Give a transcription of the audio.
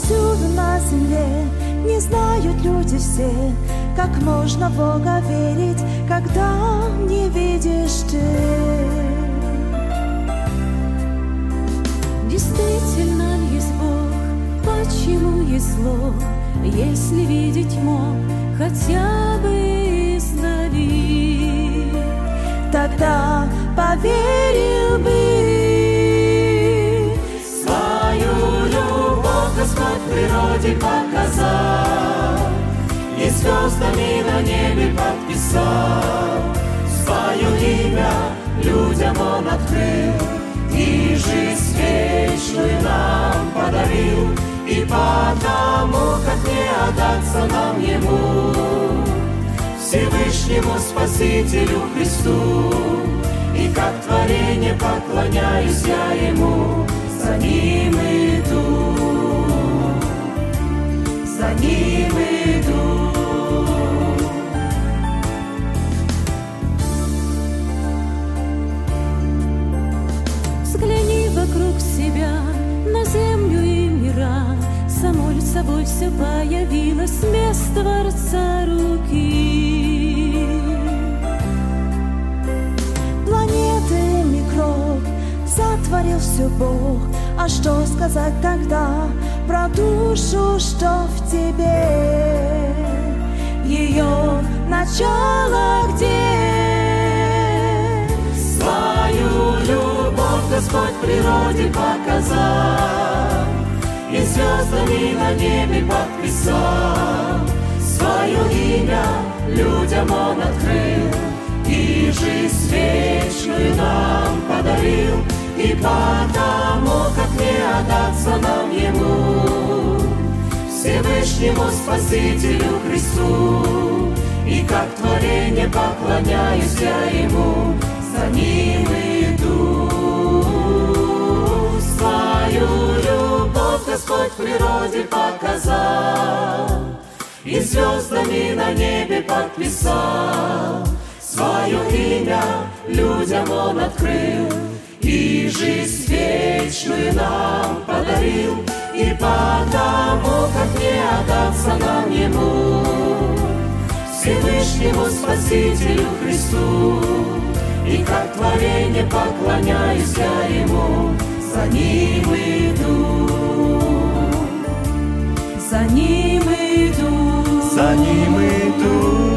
повсюду на земле. Не знают люди все, как можно в Бога верить, когда не видишь ты. Действительно ли есть Бог? Почему есть зло? Если видеть мог, хотя бы издали, тогда поверил бы. Свою любовь Господь природе показал, и звездами на небе подписал. Свое имя людям Он открыл, и жизнь вечную нам подарил. И потому, как не отдаться нам Ему, Всевышнему Спасителю Христу, и как творение поклоняюсь я Ему, за Ним иду, за Ним иду. взгляни вокруг себя на землю и мира, само ли собой все появилось без Творца руки. Планеты, микроб, сотворил все Бог. А что сказать тогда про душу, что в тебе? Ее начало где? Свою любовь Господь природе показал, и звездами на небе подписал. Свое имя людям Он открыл, и жизнь вечную нам подарил. И потому, как не отдаться нам Ему, Всевышнему Спасителю Христу, и как творение поклоняюсь я Ему, за Ним иду. Свою любовь Господь в природе показал, и звездами на небе подписал. Свое имя людям Он открыл, и жизнь вечную нам подарил. И потому, как не отдаться нам Ему, Всевышнему Спасителю Христу, и как творение поклоняюсь я Ему, за Ним иду, за Ним иду, за Ним иду.